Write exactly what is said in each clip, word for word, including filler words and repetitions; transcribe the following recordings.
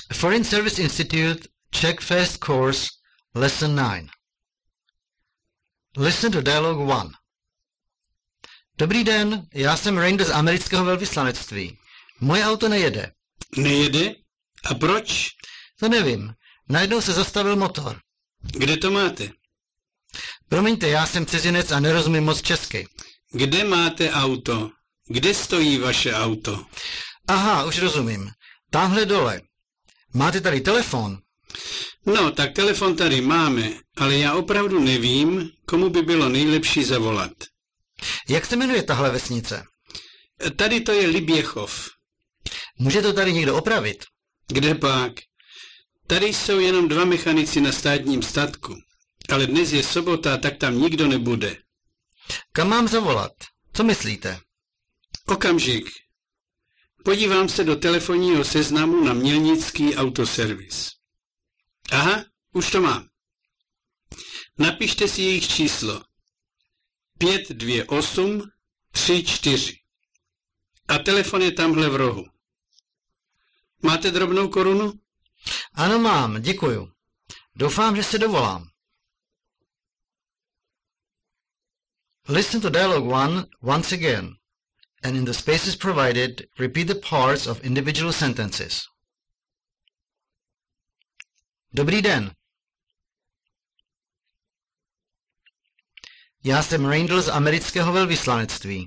Foreign Service Institute Czech First Course Lesson nine. Listen to Dialogue one. Dobrý den, já jsem Ranger z amerického velvyslanectví. Moje auto nejede. Nejede? A proč? To nevím. Najednou se zastavil motor. Kde to máte? Promiňte, já jsem cizinec a nerozumím moc česky. Kde máte auto? Kde stojí vaše auto? Aha, už rozumím. Tamhle dole. Máte tady telefon? No, tak telefon tady máme, ale já opravdu nevím, komu by bylo nejlepší zavolat. Jak se jmenuje tahle vesnice? Tady to je Liběchov. Může to tady někdo opravit? Kde pak? Tady jsou jenom dva mechanici na státním statku, ale dnes je sobota, tak tam nikdo nebude. Kam mám zavolat? Co myslíte? Okamžik. Podívám se do telefonního seznamu na Mělnický autoservis. Aha, už to mám. Napište si jejich číslo. pět dvě osm tři čtyři. A telefon je tamhle v rohu. Máte drobnou korunu? Ano, mám, děkuju. Doufám, že se dovolám. Listen to Dialogue one once again, and in the spaces provided, repeat the parts of individual sentences. Dobrý den. Já jsem Ranger z amerického velvyslanectví.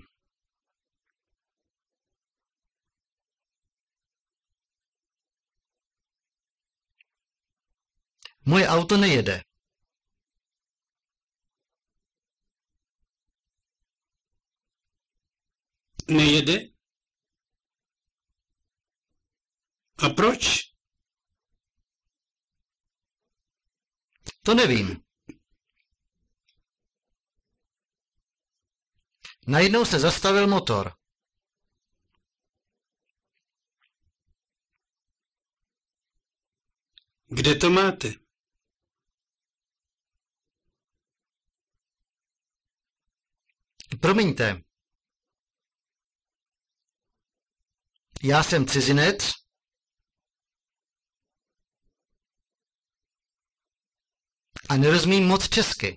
Moje auto nejede. Nejede? A proč? To nevím. Najednou se zastavil motor. Kde to máte? Promiňte. Já jsem cizinec a nerozumím moc česky.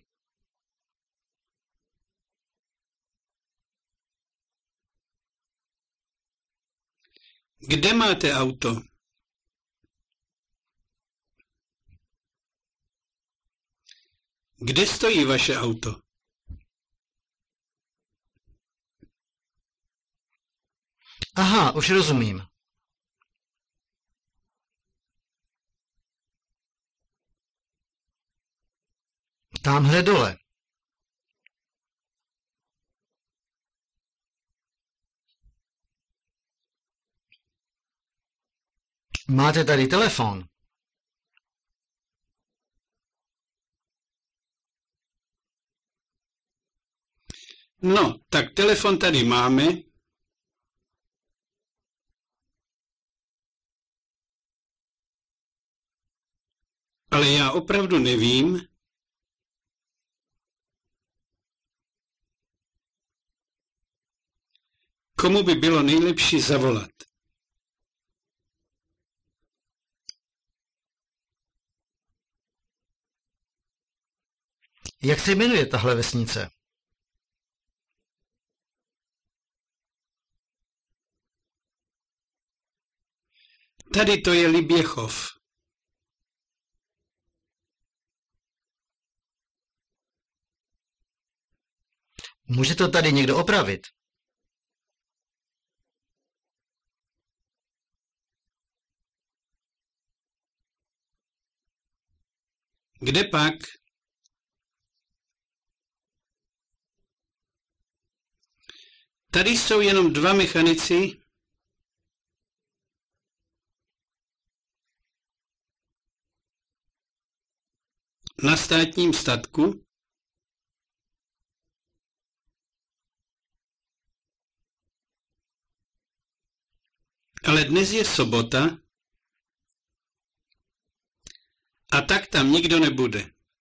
Kde máte auto? Kde stojí vaše auto? Aha, už rozumím. Támhle dole. Máte tady telefon? No, tak telefon tady máme. Ale já opravdu nevím, komu by bylo nejlepší zavolat. Jak se jmenuje tahle vesnice? Tady to je Liběchov. Může to tady někdo opravit? Kde pak? Tady jsou jenom dva mechanici na státním statku, ale dnes je sobota a tak tam nikdo nebude.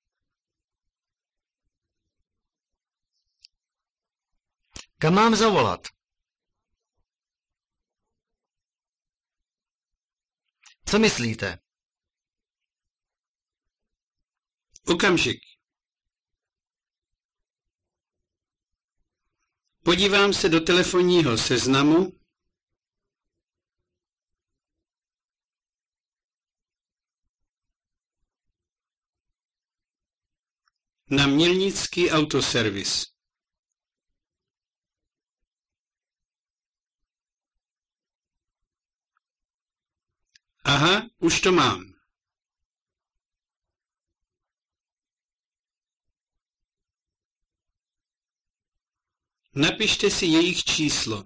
Kam mám zavolat? Co myslíte? Okamžik. Podívám se do telefonního seznamu. Na Mělnický autoservis. Aha, už to mám. Napište si jejich číslo.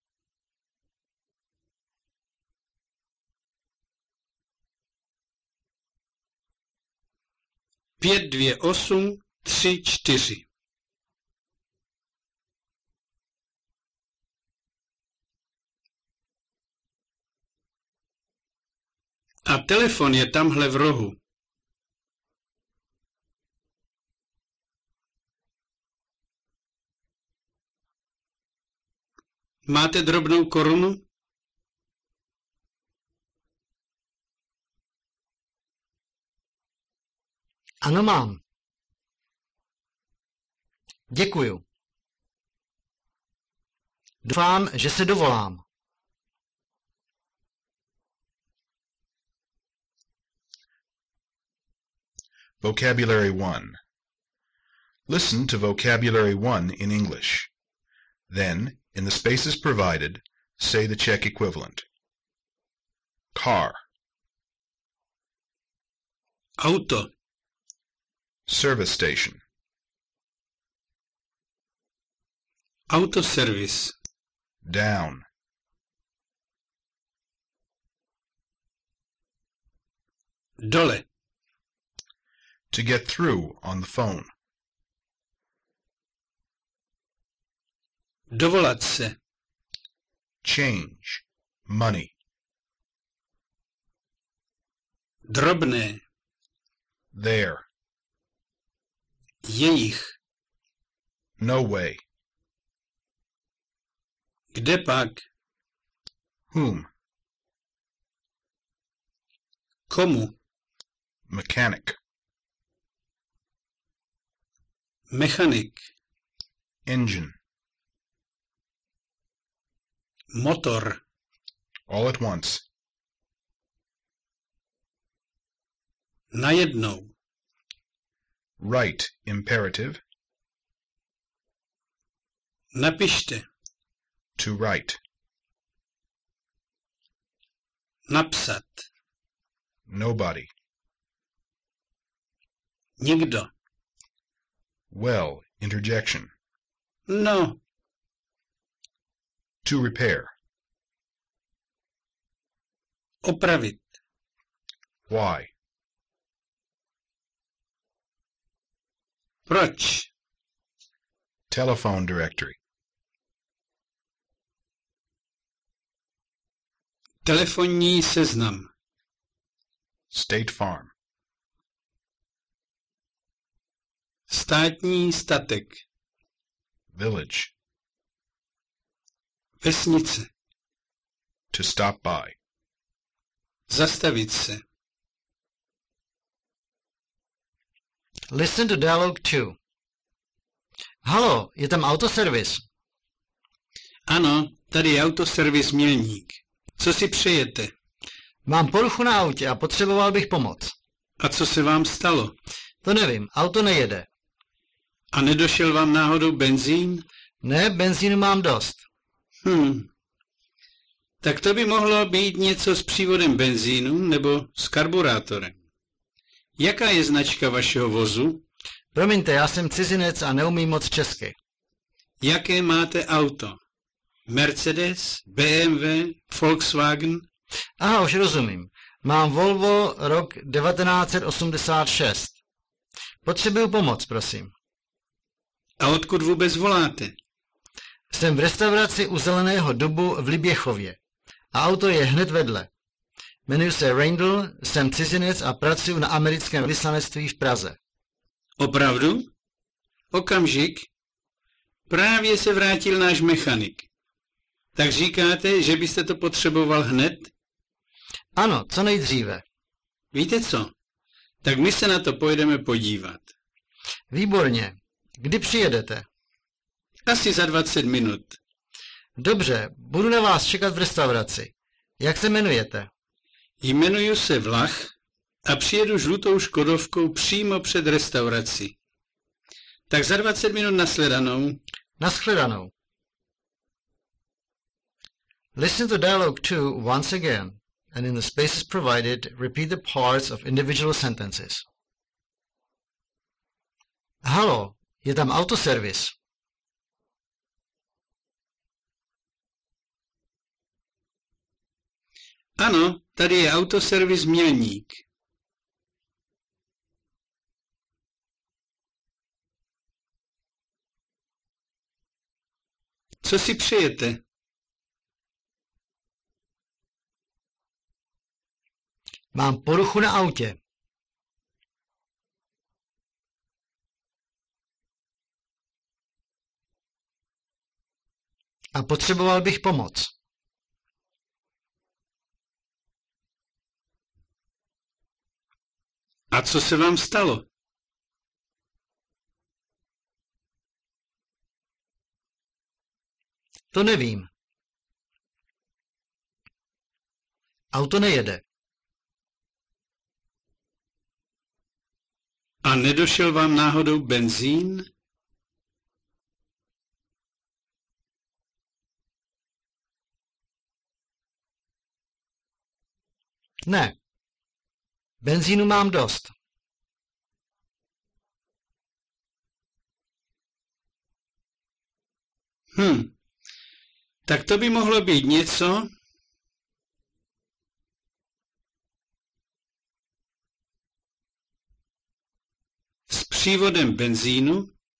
Pět, dvě, osm, tři, čtyři. A telefon je tamhle v rohu. Máte drobnou korunu? Ano, mám. Děkuju. Doufám, že se dovolám. Vocabulary one. Listen to Vocabulary one in English. Then, in the spaces provided, say the Czech equivalent. Car. Auto. Service station. Autoservis. Down. Dole. To get through on the phone. Dovolat se. Change. Money. Drobné. There. Jejich. No way. Kde pak? Whom? Komu? Mechanic. Mechanik. Engine. Motor. All at once. Najednou. Right. Imperative. Napište. To write. Napsat. Nobody. Nikdo. Well. Interjection. No. To repair. Opravit. Why? Proč? Telephone directory. Telefonní seznam. State Farm. Státní statek. Village. Vesnice. To stop by. Zastavit se. Listen to dialogue two. Halo, je tam autoservis? Ano, tady je autoservis Mělník. Co si přejete? Mám poruchu na autě a potřeboval bych pomoc. A co se vám stalo? To nevím, auto nejede. A nedošel vám náhodou benzín? Ne, benzínu mám dost. Hm. Tak to by mohlo být něco s přívodem benzínu nebo s karburátorem. Jaká je značka vašeho vozu? Promiňte, já jsem cizinec a neumím moc česky. Jaké máte auto? Mercedes, B M W, Volkswagen? Aha, už rozumím. Mám Volvo rok devatenáct set osmdesát šest. Potřebuju pomoc, prosím. A odkud vůbec voláte? Jsem v restauraci u Zeleného dubu v Liběchově. A auto je hned vedle. Jmenuji se Randall, jsem cizinec a pracuji na americkém vyslanectví v Praze. Opravdu? Okamžik. Právě se vrátil náš mechanik. Tak říkáte, že byste to potřeboval hned? Ano, co nejdříve. Víte co? Tak my se na to pojedeme podívat. Výborně. Kdy přijedete? Asi za dvacet minut. Dobře, budu na vás čekat v restauraci. Jak se jmenujete? Jmenuji se Vlach a přijedu žlutou škodovkou přímo před restaurací. Tak za dvacet minut nashledanou. Naschledanou. Listen to dialogue two once again, and in the spaces provided, repeat the parts of individual sentences. Halo, je tam autoservis. Ano, tady je autoservis Mělník. Co si přejete? Mám poruchu na autě. A potřeboval bych pomoc. A co se vám stalo? To nevím. Auto nejede. A nedošel vám náhodou benzín? Ne. Benzínu mám dost. Hm, tak to by mohlo být něco. S přívodem benzínu.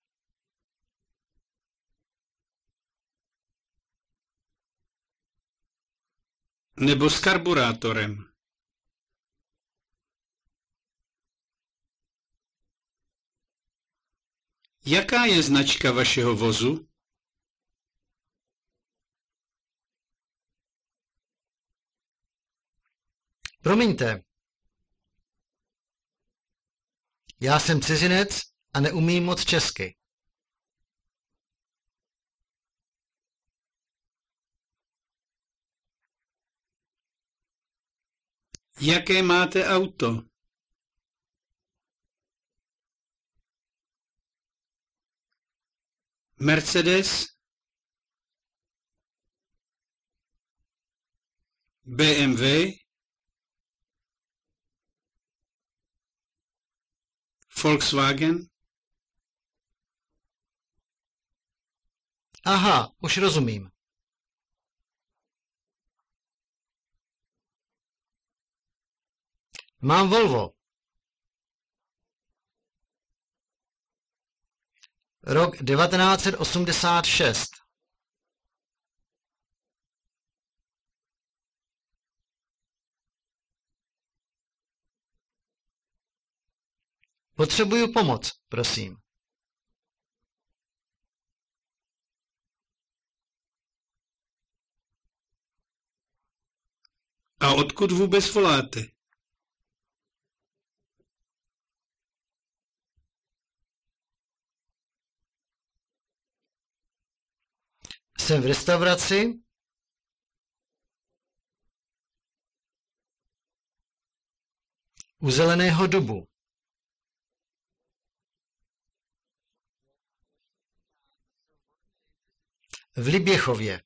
Nebo s karburátorem. Jaká je značka vašeho vozu? Promiňte. Já jsem cizinec a neumím moc česky. Jaké máte auto? Mercedes? B M W? Volkswagen? Aha, už rozumím. Mám Volvo. Rok devatenáct set osmdesát šest. Potřebuju pomoc, prosím. A odkud vůbec voláte? Jsem v restauraci. U Zeleného dubu. V Liběchově.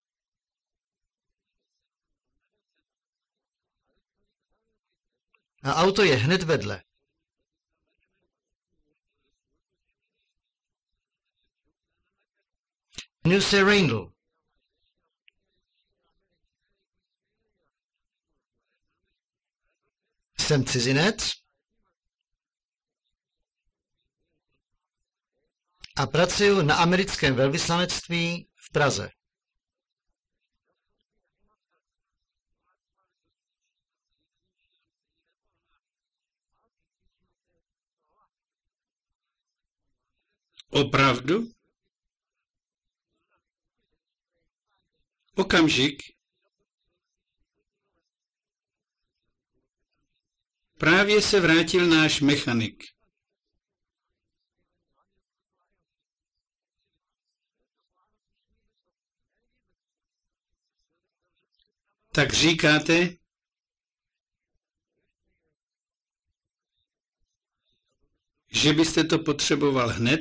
A auto je hned vedle. Jmenuji se Randall. Jsem cizinec a pracuji na americkém velvyslanectví v Praze. Opravdu? Okamžik. Právě se vrátil náš mechanik. Tak říkáte, že byste to potřeboval hned?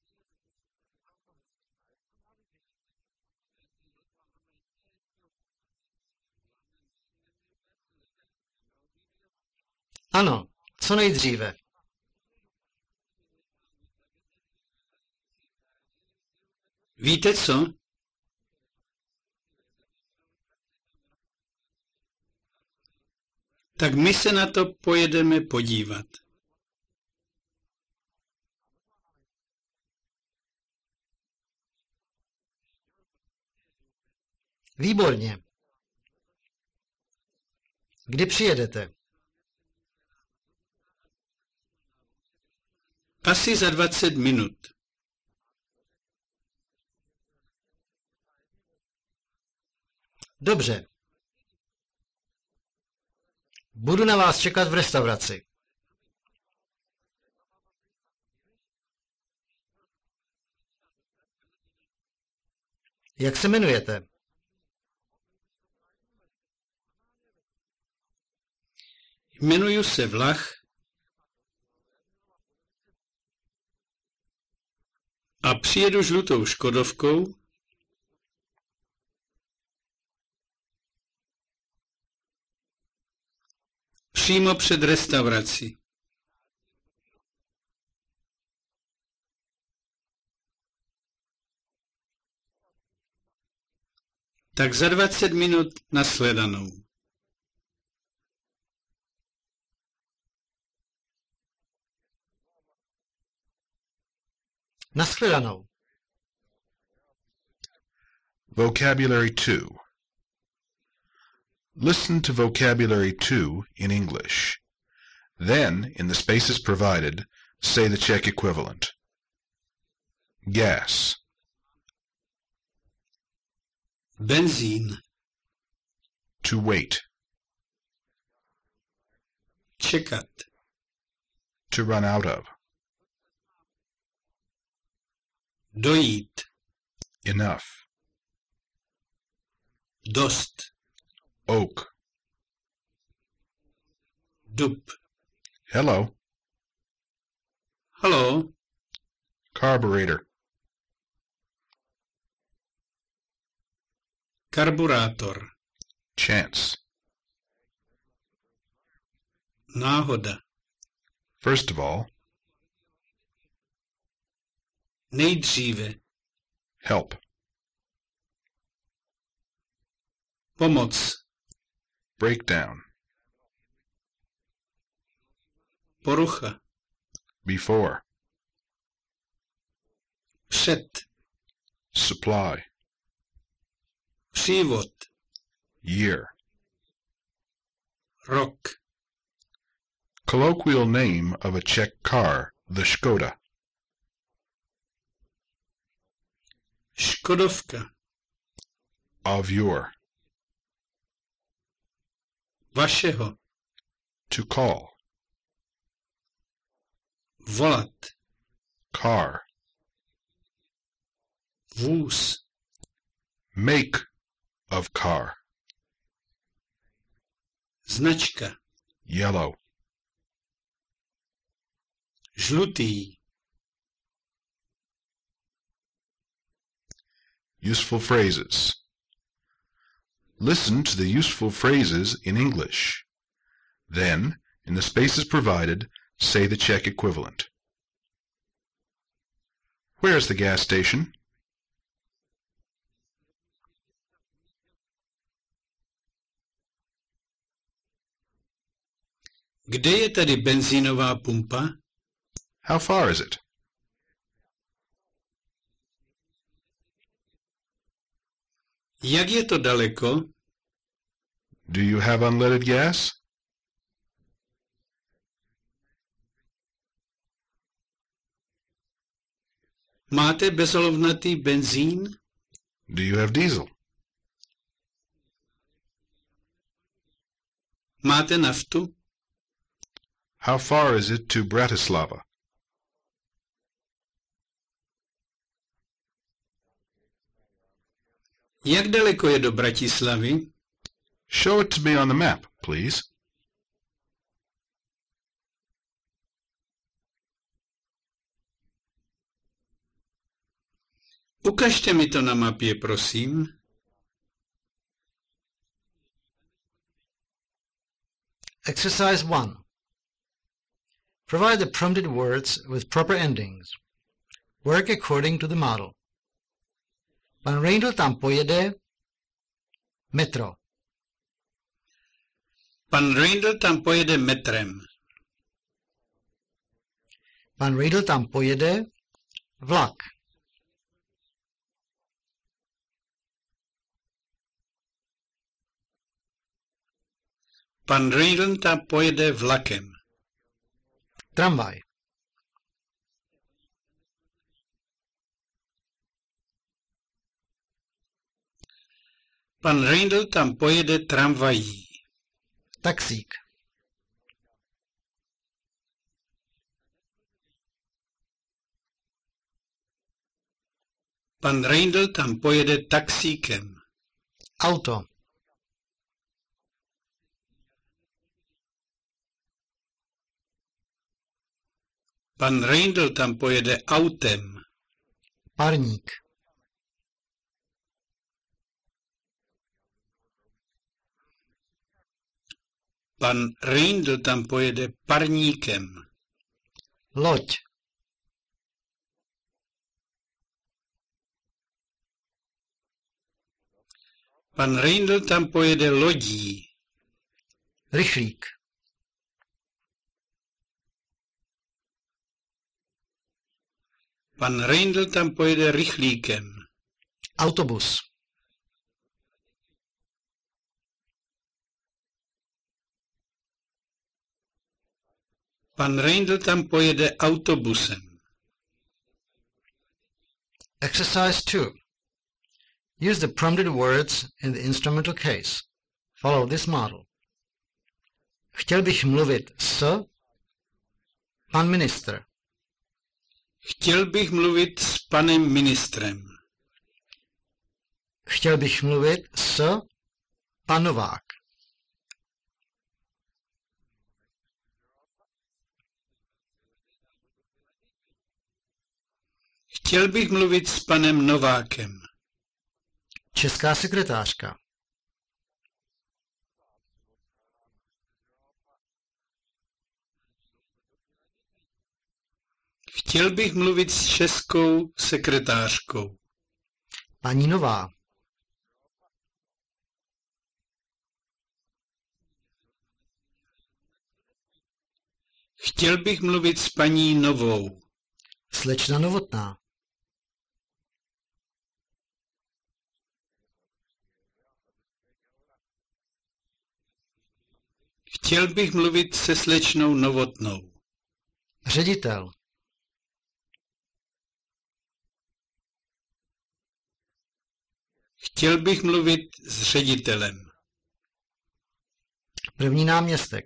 Ano, co nejdříve. Víte co? Tak my se na to pojedeme podívat. Výborně. Kdy přijedete? Asi za dvacet minut. Dobře. Budu na vás čekat v restauraci. Jak se jmenujete? Jmenuji se Vlach a přijedu žlutou škodovkou přímo před restaurací. Tak za dvacet minut nashledanou. Nashledanou. Vocabulary two. Listen to Vocabulary two in English. Then, in the spaces provided, say the Czech equivalent. Gas. Benzín. To wait. Čekat. To run out of. Dojít. Enough. Dost. Oak. Dub. Hello. Halo. Carburetor. Karburátor. Chance. Náhoda. First of all. Nejdříve. Help. Pomoc. Breakdown. Porucha. Before. Před. Supply. Přívod. Year. Rok. Colloquial name of a Czech car, the Škoda. Škodovka. Of your. Vašeho. To call. Volat. Car. Vůz. Make of car. Značka. Yellow. Žlutý. Useful phrases. Listen to the useful phrases in English. Then, in the spaces provided, say the Czech equivalent. Where's the gas station? Kde je tady benzínová pumpa? How far is it? Jak je to daleko? Do you have unleaded gas? Máte bezolovnatý benzín? Do you have diesel? Máte naftu? How far is it to Bratislava? Jak daleko je do Bratislavy? Show it to me on the map, please. Ukažte mi to na mapě, prosím. Exercise one. Provide the prompted words with proper endings. Work according to the model. Pan Reindl tam pojede metro. Pan Reindl tam pojede metrem. Pan Reindl tam pojede vlak. Pan Reindl tam pojede vlakem. Tramvaj. Pan Reindl tam pojede tramvají. Taxík. Pan Reindl tam pojede taxíkem. Auto. Pan Reindl tam pojede autem. Parník. Pan Reindl tam pojede parníkem. Loď. Pan Reindl tam pojede lodí. Rychlík. Pan Reindl tam pojede rychlíkem. Autobus. Pan Reindl tam pojede autobusem. Exercise two. Use the prompted words in the instrumental case. Follow this model. Chtěl bych mluvit s pan ministr. Chtěl bych mluvit s panem ministrem. Chtěl bych mluvit s pan Novák. Chtěl bych mluvit s panem Novákem. Česká sekretářka. Chtěl bych mluvit s českou sekretářkou. Paní Nová. Chtěl bych mluvit s paní Novou. Slečna Novotná. Chtěl bych mluvit se slečnou Novotnou. Ředitel. Chtěl bych mluvit s ředitelem. První náměstek.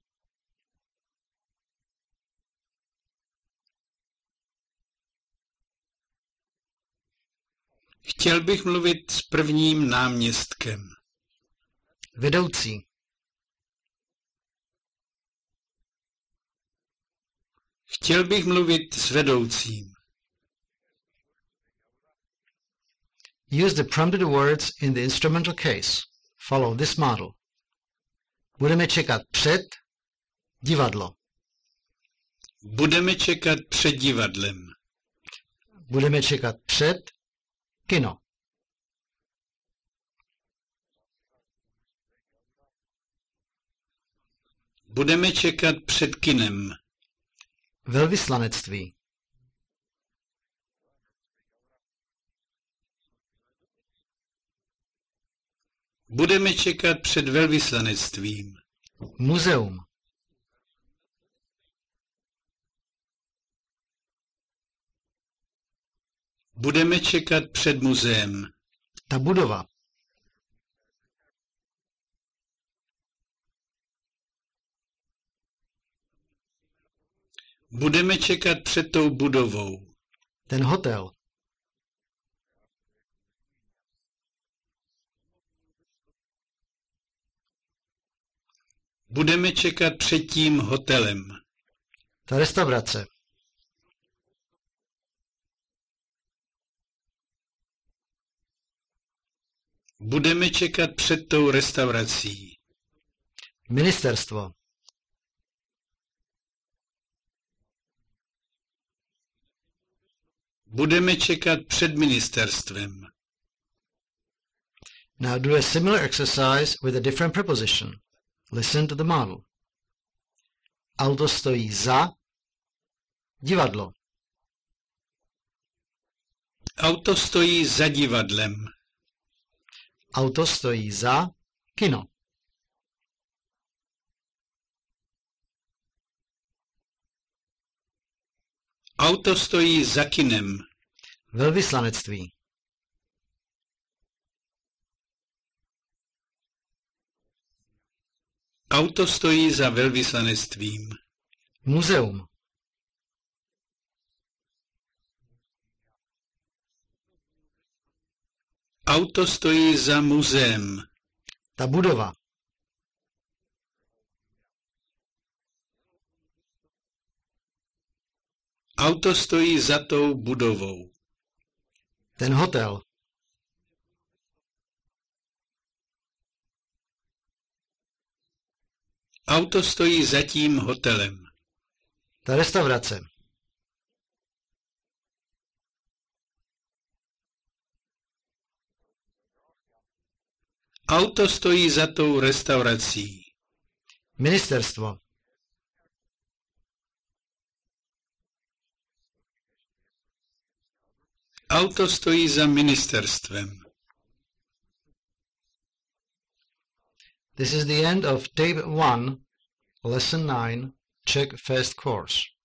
Chtěl bych mluvit s prvním náměstkem. Vedoucí. Chtěl bych mluvit s vedoucím. Use the prompted words in the instrumental case. Follow this model. Budeme čekat před divadlo. Budeme čekat před divadlem. Budeme čekat před kino. Budeme čekat před kinem. Velvyslanectví. Budeme čekat před velvyslanectvím. Muzeum. Budeme čekat před muzeem. Ta budova. Budeme čekat před tou budovou. Ten hotel. Budeme čekat před tím hotelem. Ta restaurace. Budeme čekat před tou restaurací. Ministerstvo. Budeme čekat před ministerstvem. Now do a similar exercise with a different preposition. Listen to the model. Auto stojí za divadlo. Auto stojí za divadlem. Auto stojí za kino. Auto stojí za kinem. Velvyslanectví. Auto stojí za velvyslanectvím. Muzeum. Auto stojí za muzeem. Ta budova. Auto stojí za tou budovou. Ten hotel. Auto stojí za tím hotelem. Ta restaurace. Auto stojí za tou restaurací. Ministerstvo. Auto stojí za ministerstvem. This is the end of Tape one, Lesson nine, Czech First Course.